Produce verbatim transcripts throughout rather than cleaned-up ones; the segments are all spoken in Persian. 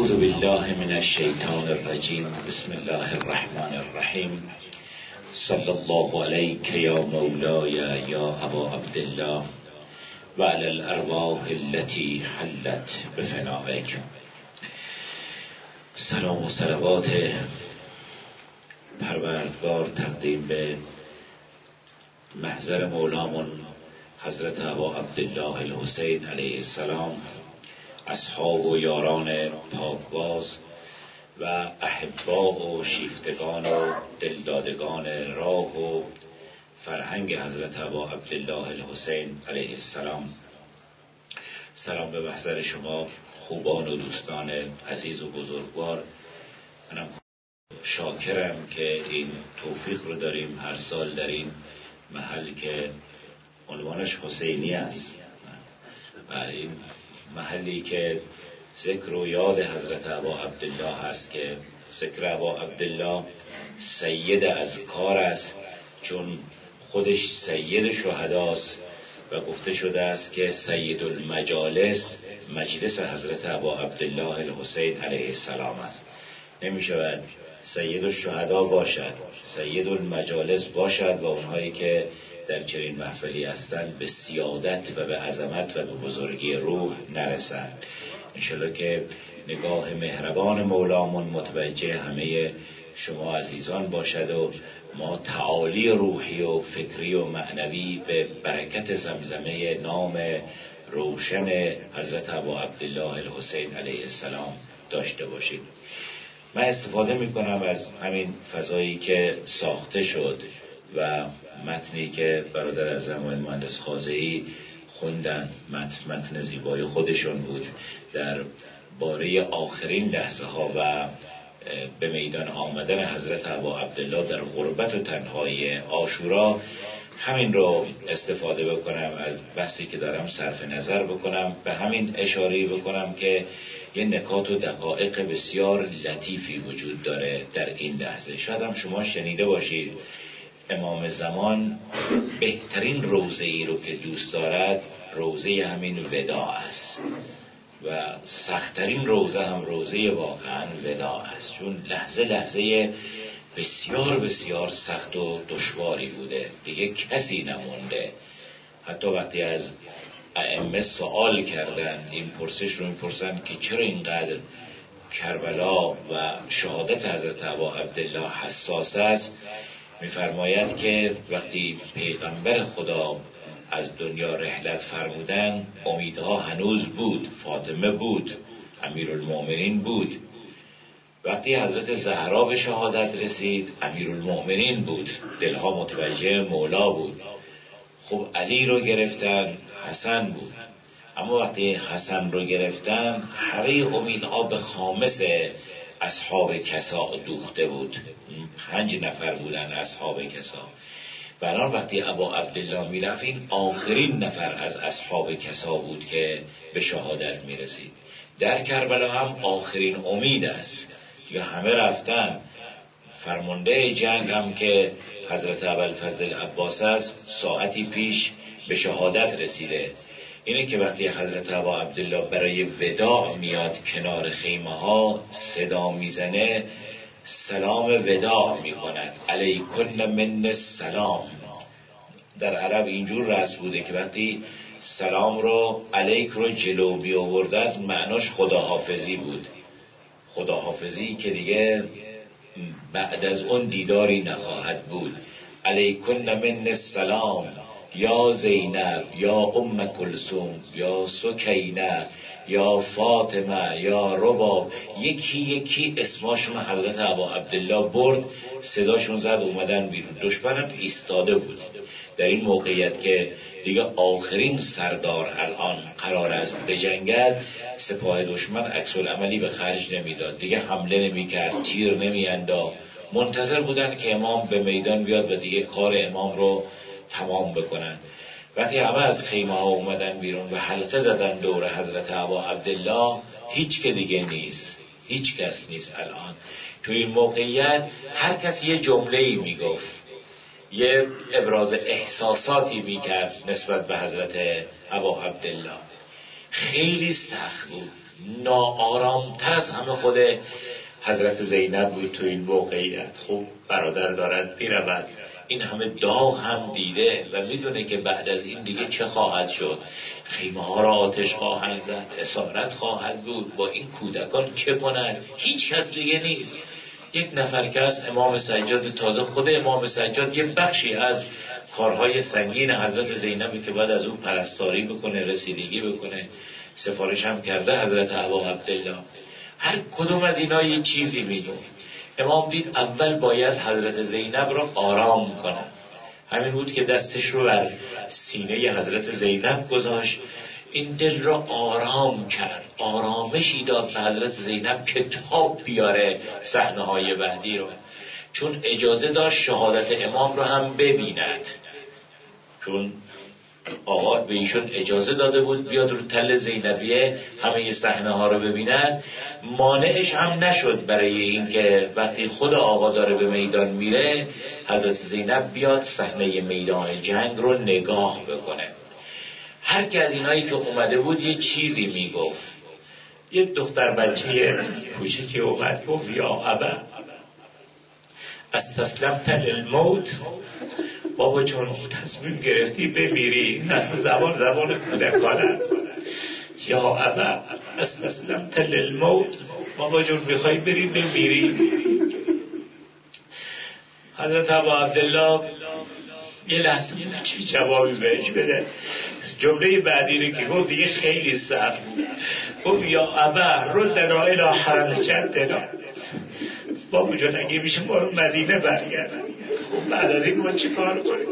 اعوذ بالله من الشیطان الرجیم. بسم الله الرحمن الرحیم. صلی الله علیک یا مولای یا ابا عبدالله و علی الارواح التي حلت بفنائک. سلام و صلوات پروردگار تقدیم به محضر مولامون حضرت ابا عبدالله الحسین علیه السلام، اصحاب و یاران پاکباز و احبا و شیفتگان و دلدادگان راه و فرهنگ حضرت ابا عبدالله الحسین علیه السلام. سلام به محضر شما خوبان و دوستان عزیز و بزرگوار. منم شاکرم که این توفیق رو داریم هر سال در این محل که عنوانش حسینی است و این محلی که ذکر و یاد حضرت ابا عبدالله هست که ذکر ابا عبدالله سید از کار است، چون خودش سید شهداست و گفته شده است که سید المجالس مجلس حضرت ابا عبدالله الحسین علیه السلام است. نمی شود سید الشهدا باشد، سید المجالس باشد و اونهایی که در چنین محفلی هستند به سیادت و به عظمت و به بزرگی روح نرسند. انشالله که نگاه مهربان مولامون متوجه همه شما عزیزان باشد و ما تعالی روحی و فکری و معنوی به برکت زمزمه نام روشن حضرت ابا عبدالله الحسین علیه السلام داشته باشیم. من استفاده میکنم از همین فضایی که ساخته شد و متنی که برادر اعظم مهندس خازئی خوندن، متن, متن زیبای خودشون بود در باره آخرین لحظه ها و به میدان آمدن حضرت ابا عبدالله در غربت و تنهایی عاشورا. همین رو استفاده بکنم از بحثی که دارم صرف نظر بکنم، به همین اشاره بکنم که یه نکات و دقایق بسیار لطیفی وجود داره در این لحظه. شاید هم شما شنیده باشید امام زمان بهترین روضه ای رو که دوست دارد روضه همین وداع است و سختترین روضه هم روضه واقعا وداع است، چون لحظه لحظه بسیار بسیار سخت و دشواری بوده، دیگه کسی نمونده. حتی وقتی از ائمه سوال کردن این پرسش رو میپرسن که چرا اینقدر کربلا و شهادت حضرت ابا عبدالله حساس است، میفرماید که وقتی پیغمبر خدا از دنیا رحلت فرمودن امیدها هنوز بود، فاطمه بود، امیرالمؤمنین بود. وقتی حضرت زهرا به شهادت رسید امیرالمؤمنین بود، دلها متوجه مولا بود. خب علی رو گرفتن، حسن بود. اما وقتی حسن رو گرفتن همه امیدها به خامس اصحاب کسا دوخته بود. پنج نفر بودن اصحاب کسا. بنابراین وقتی ابا عبدالله می رفت این آخرین نفر از اصحاب کسا بود که به شهادت می رسید. در کربلا هم آخرین امید است یا همه رفتن. فرمانده جنگ هم که حضرت ابوالفضل عباس است ساعتی پیش به شهادت رسیده. اینه که وقتی حضرت ابا عبدالله برای وداع میاد کنار خیمه ها صدا میزنه، سلام وداع میکند، علیکن من السلام. در عرب اینجور رسم بوده که وقتی سلام رو علیک رو جلو بی آوردن معناش خداحافظی بود، خداحافظی که دیگه بعد از اون دیداری نخواهد بود. علیکن من السلام یا زینب یا ام کلثوم یا سکینه یا فاطمه یا رباب، یکی یکی اسماشون حضرت ابا عبدالله برد، صداشون زد، اومدن بیرون. دشمنم ایستاده بود. در این موقعیت که دیگه آخرین سردار الان قرار است بجنگد، سپاه دشمن عکس العملی به خرج نمیداد، دیگه حمله نمیکرد، تیر نمیانداخت، منتظر بودن که امام به میدان بیاد و دیگه کار امام رو تمام بکنن. وقتی همه از خیمه ها اومدن بیرون و حلقه زدن دور حضرت ابا عبدالله، هیچ که دیگه نیست، هیچ کس نیست. الان تو این موقعیت هر کسی یه جمله‌ای میگفت، یه ابراز احساساتی میکرد نسبت به حضرت ابا عبدالله. خیلی سخت بود. ناآرامتر از همه خود حضرت زینب بود تو این موقعیت. خب برادر دارد میرود، این همه داغ هم دیده و میدونه که بعد از این دیگه چه خواهد شد. خیمه ها را آتش خواهند زد، اسارت خواهد بود، با این کودکان چه کنند؟ هیچ کس دیگه نیست. یک نفر که از امام سجاد، تازه خود امام سجاد یه بخشی از کارهای سنگین حضرت زینب که بعد از اون پرستاری بکنه، رسیدگی بکنه، سفارش هم کرده حضرت ابا عبدالله. هر کدوم از اینا یه چیزی میگه. امام دید اول باید حضرت زینب را آرام کنه. همین بود که دستش رو بر سینه حضرت زینب گذاشت، این دل را آرام کرد، آرامشی داد به حضرت زینب که تاب بیاره صحنه های بعدی رو. چون اجازه داشت شهادت امام رو هم ببیند، چون آقا به ایشون اجازه داده بود بیاد رو تل زینبیه همه صحنه ها رو ببیند. مانعش هم نشد برای این که وقتی خود آقا داره به میدان میره حضرت زینب بیاد صحنه میدان جنگ رو نگاه بکنه. هر که از اینایی که اومده بود یه چیزی میگفت. یه دختر بچه کوچکی اومد گفت یا ابا استسلمت للموت، بابا چون تصمیم گرفتی بمیری. نسل زبان زبان کودکانه است. یا ابا استسلمت للموت، بابا جون میخوای بری بمیری. حضرت ابا عبدالله یه لحظه چی جوابی بهش بده. جمله بعدی رو که گفت دیگه خیلی سخت بود. گفت یا ابا ردنا الی حرم جدنا، بابا جان اگه میشه ما رو مدینه برگردن. خب بعد از این ما چی کار کنیم؟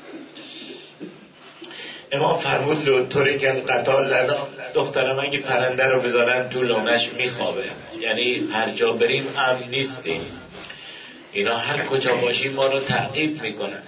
امام فرمود لطوری که قطال لنا، دخترم اگه پرنده رو بذارن تو لانش میخوابه. یعنی هر جا بریم امن نیستیم، اینا هر کجا باشیم ما رو تعقیب میکنن.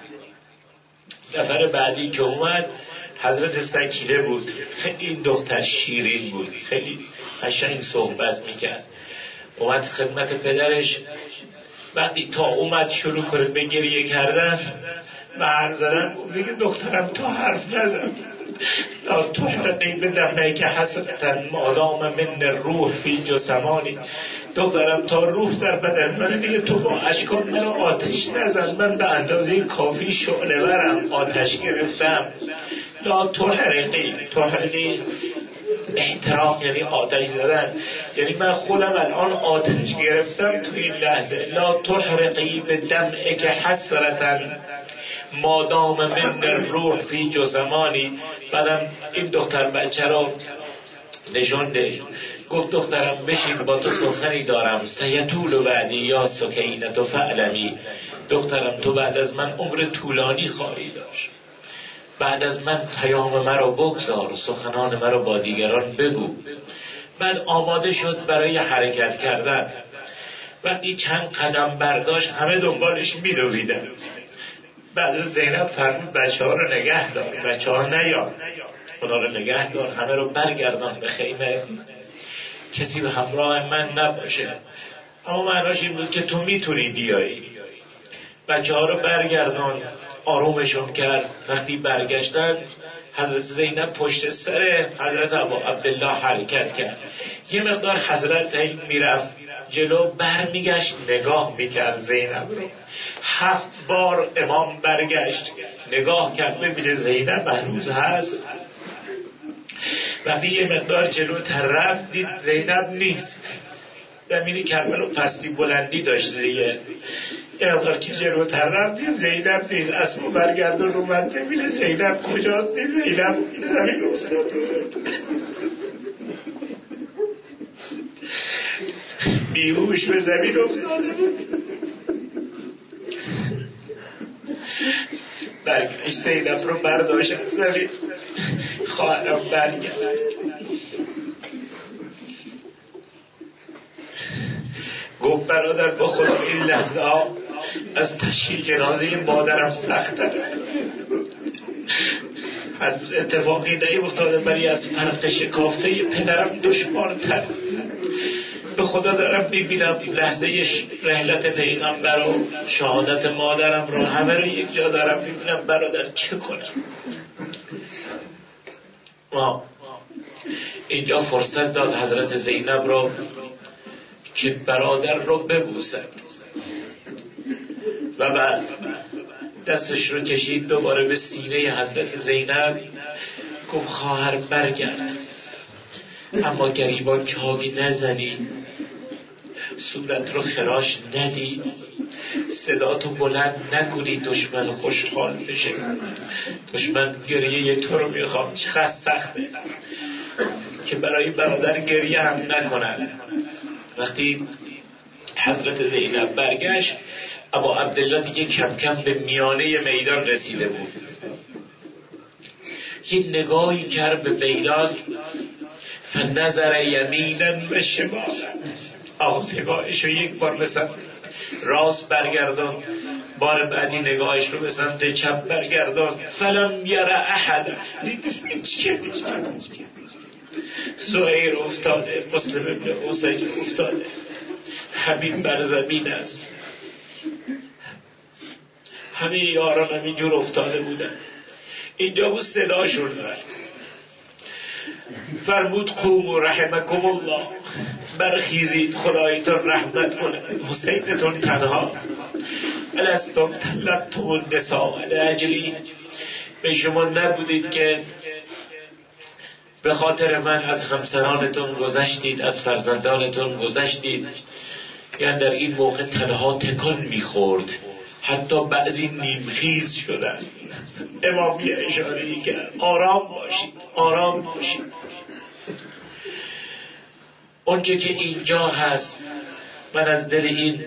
نفر بعدی که اومد حضرت سکینه بود. خیلی دختر شیرین بود، خیلی قشنگ صحبت میکرد. اومد خدمت پدرش، وقتی تا اومد شروع کنه به گریه کردن و حرف زدن، دیگه دخترم تو حرف نزن. لا تحرقی بدمه که حسرتن مادام من روح فی جسمانی، دخترم تا روح در بدن من، دیگه تو با اشکان من آتش نزن، من به اندازه کافی شعله ورم، آتش گرفتم. لا تحرقی، تحرقی احتراق یعنی آتش زدن، یعنی من خودم الان آتش گرفتم تو این لحظه. لا تحرقی به دمعه که حسرتن مادام من روح فی جسمانی. بعدم این دختر بچه رو نشون ده، گفت دخترم بشین با تو سخنی دارم. سیطول بعدی یا سکینت و فعلمی، دخترم تو بعد از من عمر طولانی خواهی داشت، بعد از من پیام مرا بگذار، سخنان مرا با دیگران بگو. بعد آماده شد برای حرکت کردن. وقتی چند قدم برداشت همه دنبالش می‌دویدن. بعد زینب فرمود بچه ها رو نگه دار، بچه ها نیار، اونا رو نگه دار، همه رو برگردان به خیمه، کسی به همراه من نباشه. اما معناش این بود که تو میتونی بیایی. بچه ها رو برگردان، آرومشون کرد. وقتی برگشتن حضرت زینب پشت سر حضرت ابا عبدالله حرکت کرد. یه مقدار حضرت میرفت جلو، برمیگشت نگاه میکرد زینب رو. هفت بار امام برگشت نگاه کرد ببینه زینب هنوز هست. وقتی یه مقدار جلوتر رفت دید زینب نیست. زمین کربلا پستی بلندی داشته دیگه. یه مقدار که جلوتر رفت دید زینب نیست. اسمو برگردون رو من ببینه زینب کجاست. دید زینب زمین افتاد، بیهوش به زمین افتاده بود. برگشت زینب رو برداشت از زمین، خواهرم برگرد. گفت برادر با خدا این لحظه ها از تشییع جنازه مادرم سخت تره. هنوز اتفاقی نیفتاده ولی از فرق شکافته پدرم دشوار تر. به خدا دارم ببینم لحظه رحلت پیغمبر و شهادت مادرم رو همه رو یک جا دارم ببینم. برادر چه کنم؟ ما اینجا فرصت داد حضرت زینب رو که برادر رو ببوسد و بعد دستش رو کشید دوباره به سینه حضرت زینب، گفت خواهر برگرد، اما گریبان چاقی نزنی، صورت رو خراش ندی، صداتو بلند نکنی دشمن خوشحال بشه. دشمن گریه تو رو میخوام، چقدر سخته که برای برادر گریه هم نکنن. وقتی حضرت زینب برگشت، ابا عبدالله دیگه کم کم به میانه میدان رسیده بود. یه نگاهی کرد به میدان، فنظر یمینا و شمالا، آقا نگاهش رو یک بار به سمت راست برگردان، بار بعدی نگاهش رو به سمت چپ برگردان، فلم یر احد، زهیر افتاده، مسلم ابن اوسج افتاده، همین بر زمین است. همه یاران همین جور افتاده بودن. اینجا بود صداشون دار فرمود قوموا رحمکم الله، برخیزید خدایتون رحمت کنه، حسینتون تنها. الستم طلقتم النساء لاجلی، به شما نبودید که به خاطر من از همسرانتون گذشتید، از فرزندانتون گذشتید؟ یعنی در این موقع تنها تکان میخورد، حتی بعضی نیمخیز شدن. امام یه اشاره‌ای کرد آرام باشید، آرام باشید. اونچه که اینجا هست، من از دل این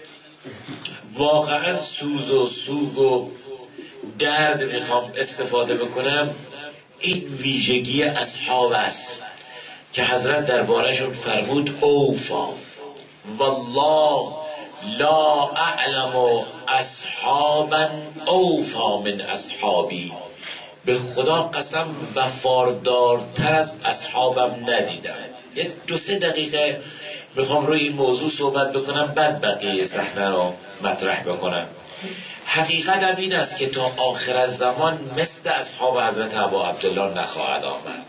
واقعا سوز و سوگ و درد میخوام استفاده بکنم. این ویژگی اصحاب است که حضرت درباره‌شون فرمود اوفا والله لا اعلم اصحابا اوفا من اصحابی، به خدا قسم وفادارتر از اصحابم ندیدم. یک دو سه دقیقه میخوام روی این موضوع صحبت بکنم، بعد بقیه صحنه رو مطرح بکنم. حقیقت هم این است که تا آخر از زمان مثل اصحاب حضرت ابا عبدالله نخواهد آمد.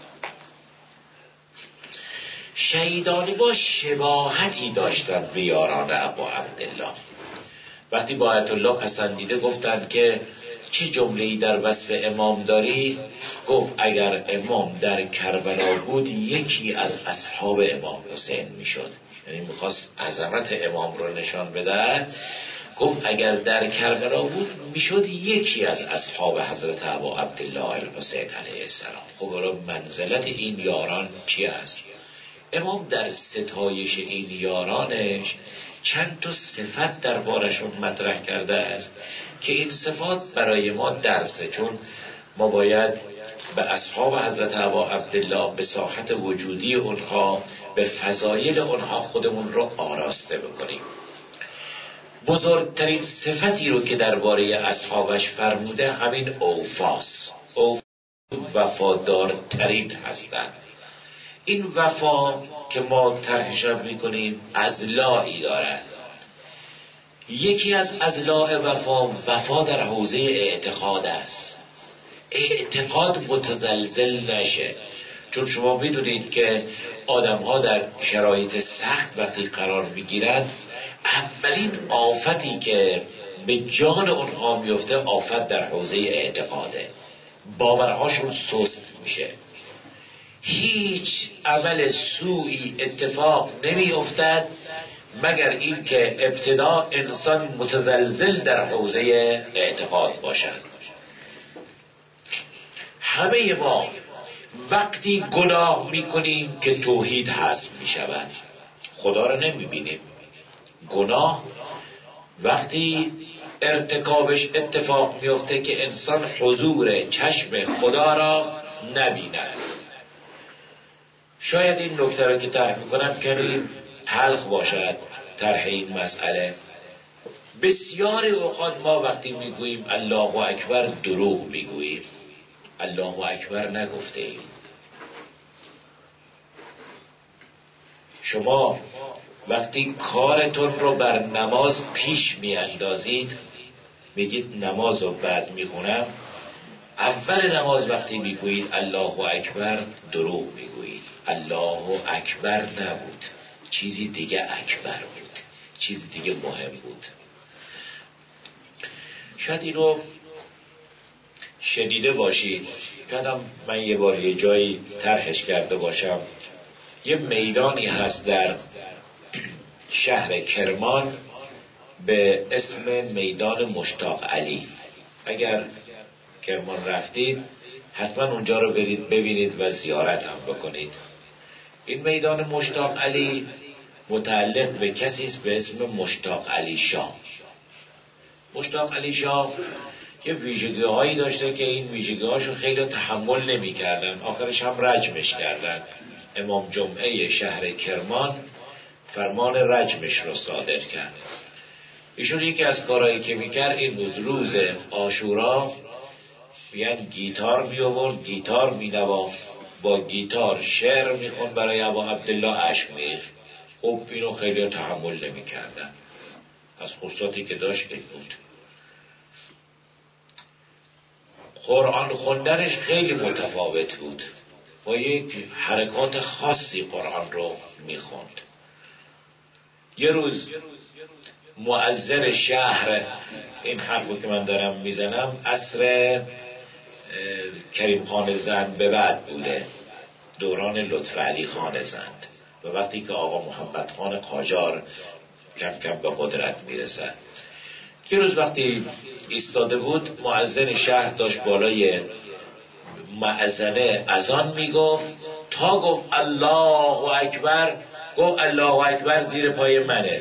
شهیدان ما شباهتی داشتند به یاران ابا عبدالله. وقتی با آیت الله پسندیده گفتند که چه جمله‌ای در وصف امام داری؟ گفت اگر امام در کربلا بود یکی از اصحاب امام حسین میشد. یعنی میخواست عظمت امام رو نشان بده. گفت اگر در کربلا بود میشد یکی از اصحاب حضرت ابا عبدالله الحسین علیه السلام. خب برای منزلت این یاران چی است؟ امام در ستایش این یارانش چند تا صفت دربارشون مطرح کرده است که این صفات برای ما درسه، چون ما باید به اصحاب حضرت ابا عبدالله، به ساحت وجودی اونها، به فضایل اونها خودمون رو آراسته بکنیم. بزرگترین صفتی رو که درباره اصحابش فرموده همین اوفاس، اوفا وفادارترین هستند. این وفا که ما طرحش میکنیم اضلاعی دارد. یکی از اضلاع وفا، وفا در حوزه اعتقاد است. اعتقاد متزلزل نشه، چون شما میدونید که آدم ها در شرایط سخت وقتی قرار میگیرند، اولین آفتی که به جان اونها میفته آفت در حوزه اعتقاده. باورهاشون سست میشه، هیچ عمل سوئی اتفاق نمی افتد مگر این که ابتدا انسان متزلزل در حوزه اعتقاد باشد. همه ما وقتی گناه میکنیم که توحید حذف میشود، خدا رو نمی بینیم. گناه وقتی ارتکابش اتفاق میفته که انسان حضور چشم خدا را نبیند. شاید این نکته را که طرح میکنم کمی تلخ باشد طرح این مسئله. بسیار اوقات ما وقتی میگوییم الله اکبر دروغ میگوییم، الله اکبر نگفته ایم. شما وقتی کارتون رو بر نماز پیش میاندازید، میگید نماز رو بعد میخونم، اول نماز وقتی میگویید الله اکبر دروغ میگویید. الله اکبر نبود، چیزی دیگه اکبر بود، چیزی دیگه مهم بود. شاید اینو شنیده باشید، شاید من یه بار یه جایی طرحش کرده باشم. یه میدانی هست در شهر کرمان به اسم میدان مشتاق علی. اگر کرمان رفتید حتما اونجا رو برید ببینید و زیارت هم بکنید. این میدان مشتاق علی متعلق به کسی است به اسم مشتاق علی شاه. مشتاق علی شاه یه ویژگی هایی داشته که این ویژگی هاشو خیلی تحمل نمی کردن، آخرش هم رجمش کردن. امام جمعه شهر کرمان فرمان رجمش رو صادر کرد. ایشون یکی از کارهایی که میکرد این بود، روز عاشورا میگن گیتار می آورد، گیتار می نواخت، با گیتار شعر میخوند برای ابا عبدالله، اشک میریخت. خب اینو خیلی تحمل نمی کردن. از خصوصاتی که داشت این بود. قرآن خوندنش خیلی متفاوت بود، با یک حرکات خاصی قرآن رو میخوند. یه روز مؤذن شهر، این حرفو که من دارم میزنم عصر کریم خان زند به بعد بوده، دوران لطف علی خان زند، و وقتی که آقا محمد خان قاجار کم کم به قدرت میرسد. یه روز وقتی ایستاده بود، مؤذن شهر داشت بالای مؤذنه اذان میگفت، تا گفت الله اکبر، گفت الله اکبر زیر پای منه.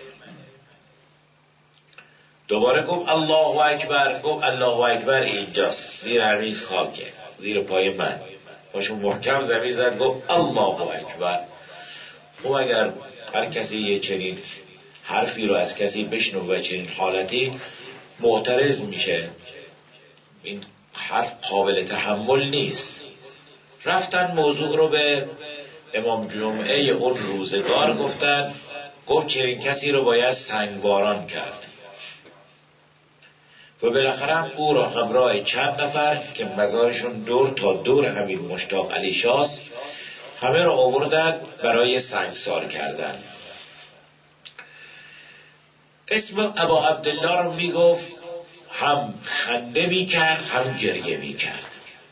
دوباره گفت الله اکبر، گفت الله اکبر اینجاست، زیر همین خاکه، زیر پای من. باشون محکم زمین زد، گفت الله اکبر. خب اگر هر کسی یه چنین حرفی رو از کسی بشنو و چنین حالتی معترض میشه، این حرف قابل تحمل نیست. رفتن موضوع رو به امام جمعه اون روزگار گفتن، گفت چنین کسی رو باید سنگباران کرد. و بالاخره هم او را همراه چند نفر که مزارشون دور تا دور همین مشتاق علی شاست، همه را آوردن برای سنگسار کردن. اسم ابا عبدالله رو میگفت، هم خنده میکرد هم گریه میکرد.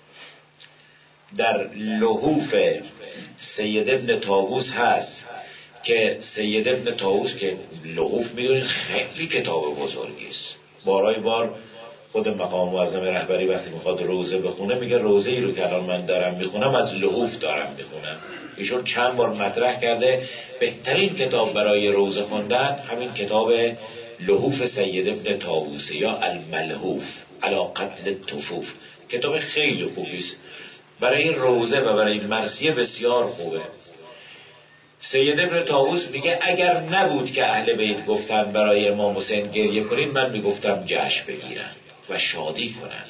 در لحوف سید ابن طاووس هست که سید ابن طاووس که لحوف میدونید خیلی کتاب بزرگی است. بارای بار خود مقام معظم رهبری وقتی میخواد روزه بخونه میگه روزه ای رو که الان من دارم میخونم از لحوف دارم میخونم. ایشون چند بار مطرح کرده بهترین کتاب برای روزه خوندن همین کتاب لحوف سید ابن طاووس یا الملحوف علی قتل الطفوف. کتاب خیلی خوبی است برای روزه و برای مرثیه، بسیار خوبه. سید ابن طاووس میگه اگر نبود که اهل بیت گفتن برای امام حسین گریه کنین، من میگفتم جشن بگیرن و شادی کنن.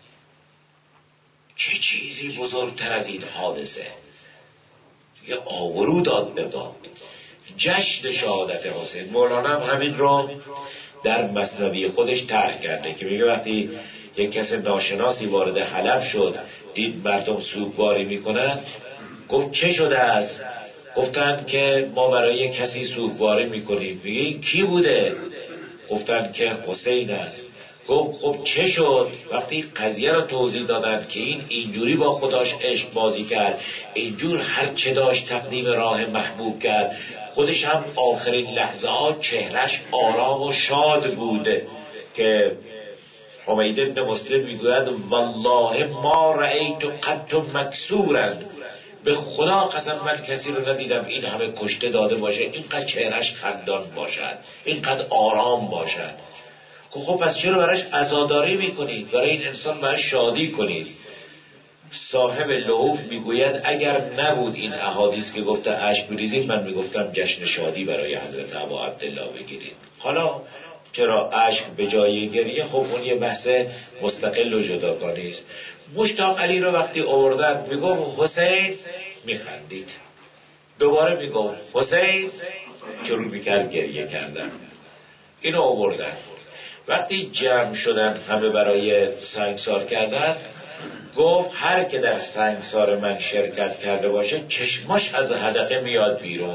چه چیزی بزرگتر از این حادثه؟ یه آبرو داد به باد، جشن شهادت حسین. مولانا هم همین رو در مثنوی خودش طرح کرده که میگه وقتی یک کس ناشناسی وارد حلب شد، دید مردم سوگواری میکنن، گفت چه شده است؟ گفتن که ما برای کسی سوگواری میکنیم. میگه این کی بوده؟ گفتن که حسین است. گفت خب چه شد؟ وقتی قضیه را توضیح دادن که این اینجوری با خداش عشق بازی کرد، اینجور هر چه داشت تقدیم راه محبوب کرد، خودش هم آخرین لحظه ها چهرش آرام و شاد بوده. که حمید ابن مسلم میگوید والله ما رأیت قط مکسورا، به خدا قسم من کسی رو ندیدم این همه کشته داده باشه اینقدر چهرش خندان باشد، اینقدر آرام باشد. خب پس چرا براش عزاداری میکنید؟ برای این انسان باید شادی کنید. صاحب لحوف میگوید اگر نبود این احادیث که گفته اشک بریزید، من میگفتم جشن شادی برای حضرت ابا عبدالله بگیرید. حالا چرا اشک به جای گریه؟ خب اون یه بحث مستقل و جداگانه است. مشتاق علی رو وقتی آوردن میگفت حسین، میخندید. دوباره میگفت حسین، شروع میکرد گریه کردن. اینو آوردن. وقتی جمع شدن همه برای سنگسار کردن، گفت هر که در سنگسار من شرکت کرده باشه چشماش از حدقه میاد بیرون،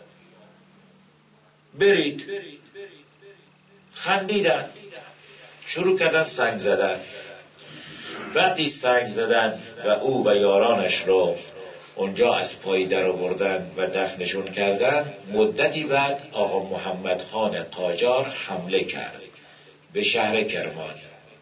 برید. خندیدن، شروع کردن سنگ زدن. وقتی سنگ زدن و او و یارانش رو اونجا از پای در آوردن و دفنشون کردن، مدتی بعد آقا محمد خان قاجار حمله کرد به شهر کرمان.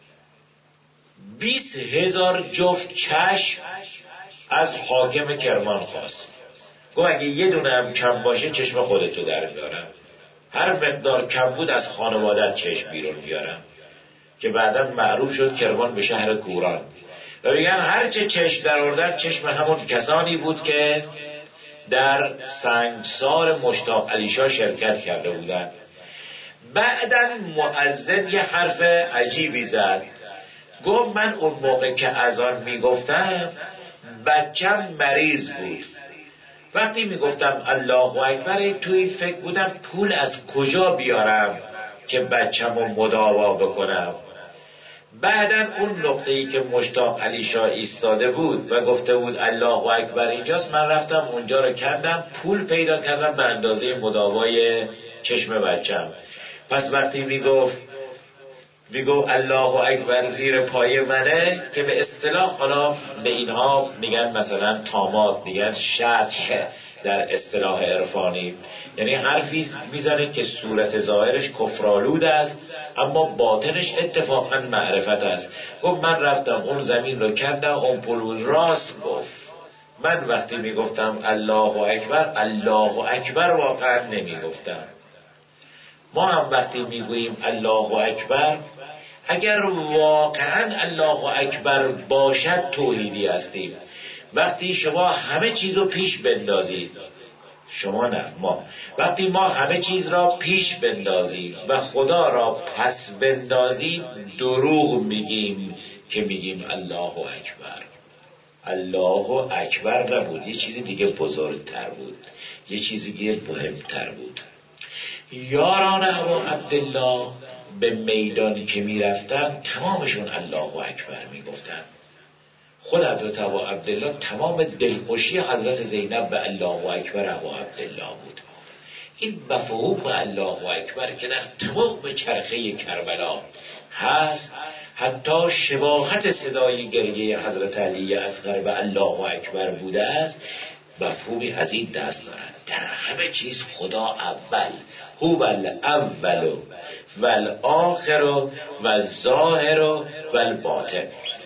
بیست هزار جفت چشم از حاکم کرمان خواست. گفت اگه یه دونه هم کم باشه چشم خودتو در بیارم، هر مقدار کم بود از خانوادت چشم بیرون بیارم. که بعدا معروف شد کرمان به شهر کوران. و بگن هرچه چشم در آوردن چشم همون کسانی بود که در سنگسار مشتاق علی شاه شرکت کرده بودند. بعداً مؤذن یه حرف عجیبی زد. گفت من اون موقع که اذان میگفتم بچم مریض بود. وقتی میگفتم الله اکبر تو این فکر بودم پول از کجا بیارم که بچم رو مداوا بکنم. بعداً اون نقطه‌ای که مشتاق علی شاه ایستاده بود و گفته بود الله اکبر اینجاست، من رفتم اونجا رو کندم، پول پیدا کردم به اندازه مداوای چشم بچم. پس وقتی میگفت میگفت الله اکبر زیر پای منه، که به اصطلاح حالا به اینها میگن مثلا طامات، میگن شطح در اصطلاح عرفانی، یعنی حرفی میزنه که صورت ظاهرش کفرآلود است اما باطنش اتفاقا معرفت است. گفت من رفتم اون زمین رو کندم، اون پول راست گفت. من وقتی میگفتم الله اکبر الله اکبر واقعا نمیگفتم. ما هم وقتی میگوییم الله اکبر، اگر واقعا الله اکبر باشد توحیدی هستیم. وقتی شما همه چیز رو پیش بندازید، شما نه ما، وقتی ما همه چیز را پیش بندازیم و خدا را پس بندازیم، دروغ میگیم که میگیم الله اکبر. الله اکبر نبود، یه چیزی دیگه بزرگتر بود، یه چیزی دیگه مهمتر بود. یاران ابا عبدالله به میدان که میرفتن تمامشون الله اکبر میگفتن. خود حضرت ابا عبدالله تمام دلخوشی حضرت زینب به الله اکبر ابا عبدالله بود. این مفهوم الله اکبر که در تمام چرخه کربلا هست، حتی شباهت صدای گریه حضرت علی اصغر به الله اکبر بوده است، مفهومی از این دست دارد. در همه چیز خدا اول، هو الاول و الاخر و الظاهر و الباطن.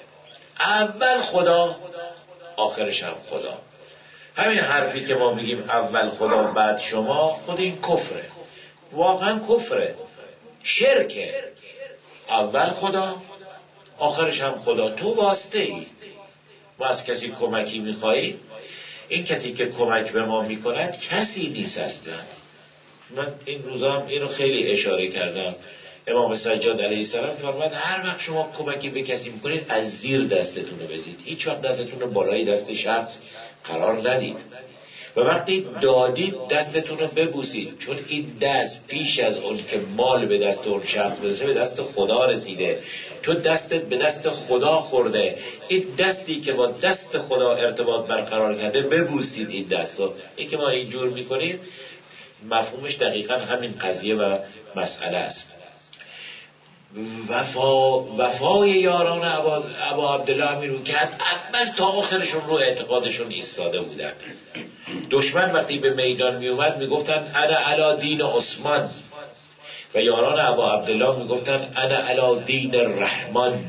اول خدا، آخرش هم خدا. همین حرفی که ما میگیم اول خدا بعد شما، خود این کفره، واقعا کفره، شرکه. اول خدا، آخرش هم خدا. تو واسطه ای. ما از کسی کمکی میخوایی، این کسی که کمک به ما میکند کسی نیست اصلا. من این روزا هم اینو خیلی اشاره کردم. امام سجاد علیه السلام فرمود هر وقت شما کمکی به کسی میکنید از زیر دستتون رو بزید، هیچ وقت دستتون رو بالای دست شخص قرار ندید. و وقتی دادید دستتون رو ببوسید، چون این دست پیش از اون که مال به دست اون شخص برسه به دست خدا رسیده. تو دستت به دست خدا خورده، این دستی که با دست خدا ارتباط برقرار کرده ببوسید این دست رو. این که ما اینجور میکنیم مفهومش دقیقا همین قضیه و مسئله است. وفا وفای یاران ابا, ابا عبدالله امیرو که از اول تا آخرشون رو اعتقادشون ایستاده بودن. دشمن وقتی به میدان می اومد می گفتن انا علی دین عثمان، و یاران ابا عبدالله می گفتن انا علی دین الرحمن،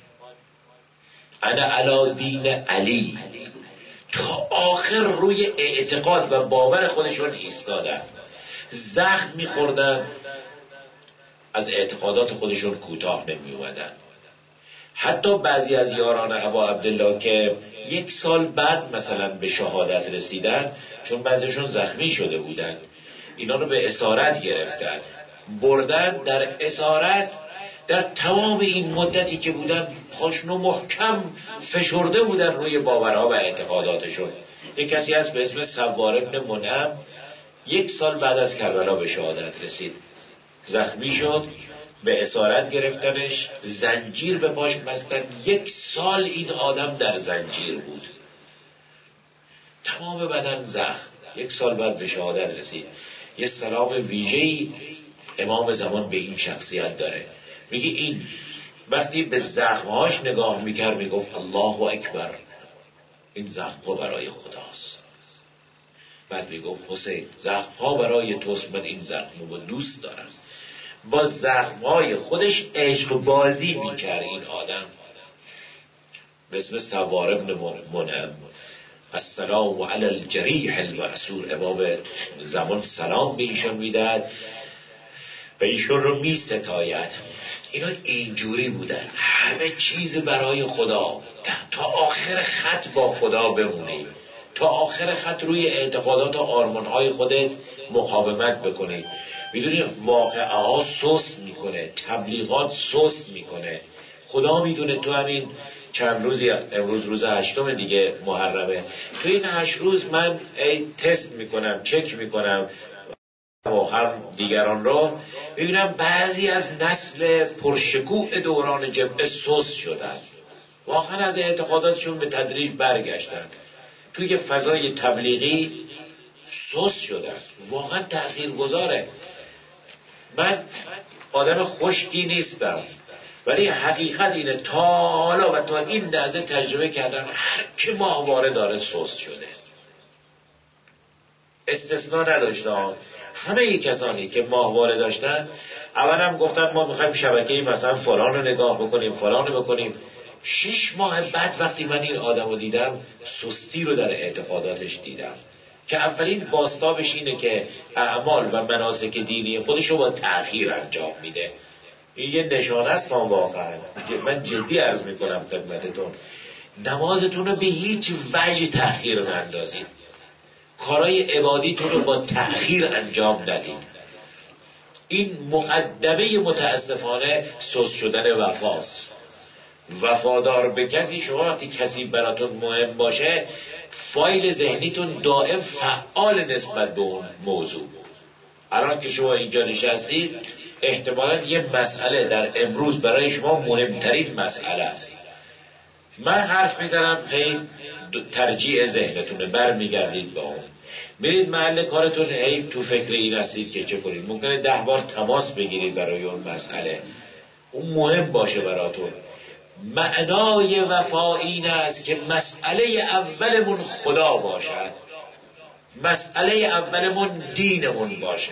انا علی دین علی. تا آخر روی اعتقاد و باور خودشون ایستادن. زخم می خوردن، از اعتقادات خودشون کوتاه نمی اومدن. حتی بعضی از یاران ابا عبدالله که یک سال بعد مثلا به شهادت رسیدن، چون بعضیشون زخمی شده بودن، اینا رو به اسارت گرفتن، بردن در اسارت. در تمام این مدتی که بودن پاشنو محکم فشرده بودن روی باورها و اعتقاداتشون. یک کسی هست به اسم سوار ابن منعم، یک سال بعد از کربلا به شهادت رسید، زخمی شد، به اسارت گرفتنش، زنجیر به پاش بستن. یک سال این آدم در زنجیر بود، تمام بدن زخم. یک سال بعد به شهادت رسید. یه سلام ویژه‌ای امام زمان به این شخصیت داره، میگه این وقتی به زخمهاش نگاه میکرد میگفت الله اکبر، این زخمها برای خداست. بعد میگفت حسین زخمها برای توست، من این زخمو دوست دارم. با زخمهای خودش عشق بازی میکرد این آدم، مثل سوار ابن منعم. السلام علی الجریح المأسور، امام زمان سلام به ایشون میداد و ایشون رو میستاید. اینا اینجوری بودن، همه چیز برای خدا، تا آخر خط با خدا بمونی، تا آخر خط روی اعتقادات و آرمانهای خودت مقاومت بکنی. میدونی واقعه ها سست میکنه، تبلیغات سست میکنه. خدا میدونه تو همین چند روزی، امروز روز هشتم دیگه محرمه، تو این هشت روز من ای تست میکنم، چک میکنم و هم دیگران را، میبینم بعضی از نسل پرشکوه دوران جبهه سست شدن، واقعا از اعتقاداتشون به تدریج برگشتن، توی فضای تبلیغی سست شدن. واقعا تأثیر گذاره. من آدم خشکی نیستم، ولی حقیقت اینه تا حالا و تا این لحظه تجربه کردم هر که ماهواره داره سست شده، استثناء نداشتن. همه ای کسانی که ماهواره داشتن اولم گفتن ما میخوایم شبکه‌ای مثلا فلان رو نگاه بکنیم، فلان رو بکنیم. شش ماه بعد وقتی من این آدم رو دیدم، سستی رو در اعتقاداتش دیدم که اولین بازتابش اینه که اعمال و مناسک دینی خودش رو با تأخیر انجام میده. این یه نشانه است واقعا. من جدی عرض میکنم خدمتتون، نمازتون رو به هیچ وجه تأخیر نندازید، کارهای عبادیتون رو با تأخیر انجام ندید. این مقدمه متاسفانه سست شدن وفاست. وفادار به کسی، شما وقتی کسی براتون مهم باشه، فایل ذهنیتون دائم فعال نسبت به اون موضوع. الان که شما اینجا نشستید، احتمالاً یه مسئله در امروز برای شما مهمترین مسئله است. من حرف میزنم، هی ترجیع ذهنتونه، برمیگردید به اون، میرید محل کارتون، هی تو فکر این هستید که چه کنید. ممکنه ده بار تماس بگیرید برای اون مسئله، اون مهم باشه براتون. معنای وفا این است که مسئله اولمون خدا باشد، مسئله اولمون دینمون باشه.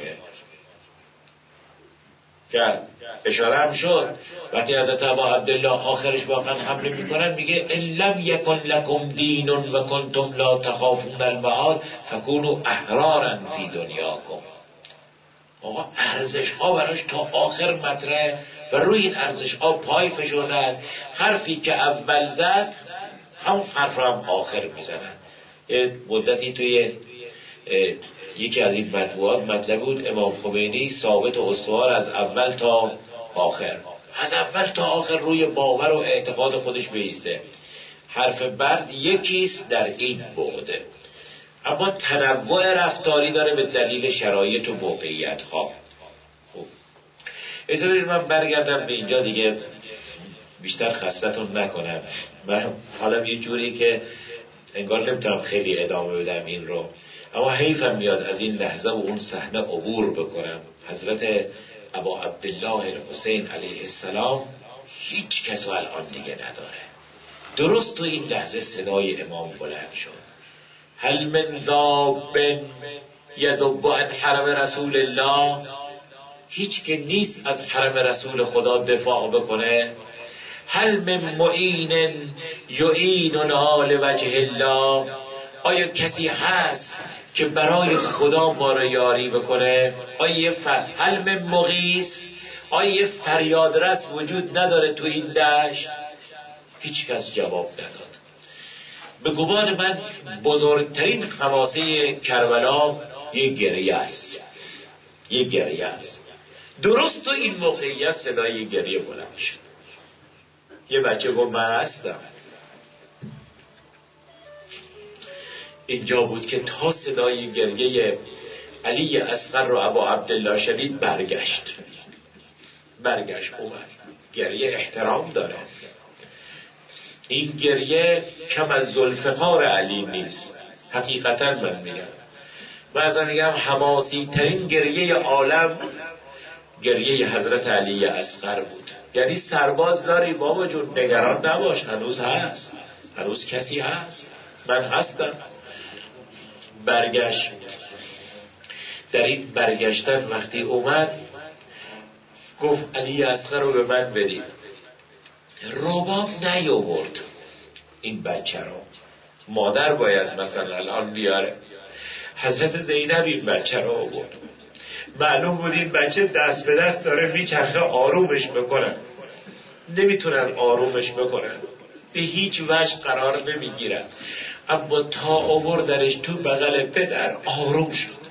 که اشاره هم شد وقتی حضرت ابا عبدالله آخرش واقعا حمله میکنن، میگه ان لم یکن لکم دین و کنتم لا تخافون المعاد فکونوا احرارا فی دنیاکم. آقا ارزش ها براش تا آخر مطرح و روی این ارزش ها پای فشرده است. حرفی که اول زد همون حرف رو هم آخر میزنن. یه مدتی توی یکی از این مطبوعات مطلب بود امام خمینی ثابت و استوار از اول تا آخر، از اول تا آخر روی باور و اعتقاد خودش بیسته. حرف برد یکیست در این بعده، اما تنوع رفتاری داره به دلیل شرایط و موقعیت ها. خب اجازه من برگردم به اینجا دیگه، بیشتر خستتون نکنم. من حالا یه جوری که انگار نمیتونم خیلی ادامه بدم این رو، اما حیفم میاد از این لحظه و اون صحنه عبور بکنم. حضرت ابا عبدالله الحسین علیه السلام هیچ کس الان دیگه نداره. درست تو این لحظه صدای امام بلند شد، هل من ذاب یذب عن حرم رسول الله، هیچ که نیست از حرم رسول خدا دفاع بکنه. هل من معین یعیننا لوجه الله، آیا کسی هست که برای خدا ما را یاری بکنه؟ آیا فر... هل من مغیث، آیا فریاد رس وجود نداره تو این دشت؟ هیچ کس جواب نداد. به گمان من بزرگترین حماسه کربلا یک گریه است، یک گریه است. درست تو این موقعیت صدای گریه بلند شد. یه بچه گفت من هستم. اینجا بود که تا صدای گریه علی اصغر رو ابا عبدالله شدید، برگشت برگشت اومد. گریه احترام داره. این گریه کم از ذوالفقار علی نیست. حقیقتا من میگم، بعضا میگم حماسی ترین گریه عالم گریه حضرت علی اصغر بود. یعنی سرباز داری بابا جون، نگران نباش، هنوز هست، هنوز کسی هست، من هستم. برگشت. در این برگشتن وقتی اومد گفت علی اصغر رو به من بدید. رباب نیاورد این بچه رو، مادر باید مثلا الان بیاره. حضرت زینب این بچه رو آورد. معلوم بود این بچه دست به دست داره میچرخه، آرومش بکنن، نمیتونن آرومش بکنن، به هیچ وجه قرار نمیگیرن. اما تا آوردنش تو بغل پدر آروم شد.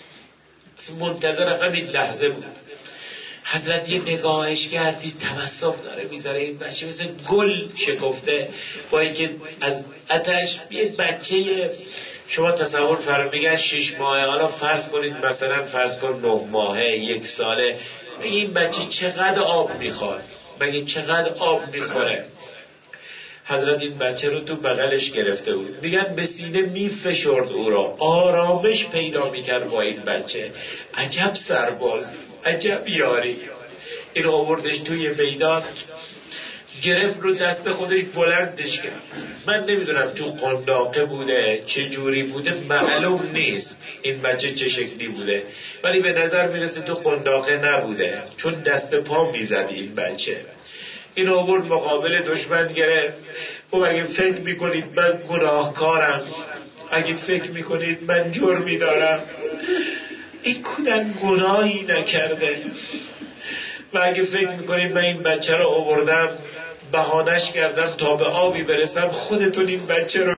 منتظر همین لحظه بود. حضرت یه نگاهش کردی، تبسم داره میذاره. این بچه مثل گل شکفته، با اینکه از آتش یه بچه شما تصور فرمودید شش ماهه، حالا فرض کنید مثلا فرض کن نه ماهه، یک ساله، این بچه چقدر آب میخواد؟ مگه چقدر آب میخوره؟ حضرت این بچه رو تو بغلش گرفته بود. میگن به سینه میفشرد او را، آرامش پیدا میکرد با این بچه. عجب سربازی، عجب یاری. این آوردش توی میدان، گرفت رو دست خودش بلندش کرد. من نمیدونم تو قنداقه بوده چه جوری بوده، معلوم نیست این بچه چه شکلی بوده، ولی به نظر میرسه تو قنداقه نبوده، چون دست پا میزد این بچه. این آورد مقابل دشمن گرفت. او اگه فکر میکنید من گناهکارم، اگه فکر میکنید من جرمی دارم، این کودک گناهی نکرده. و اگه فکر میکنید من این بچه رو آوردم بهانش کردم تا به آبی برسم، خودتون این بچه رو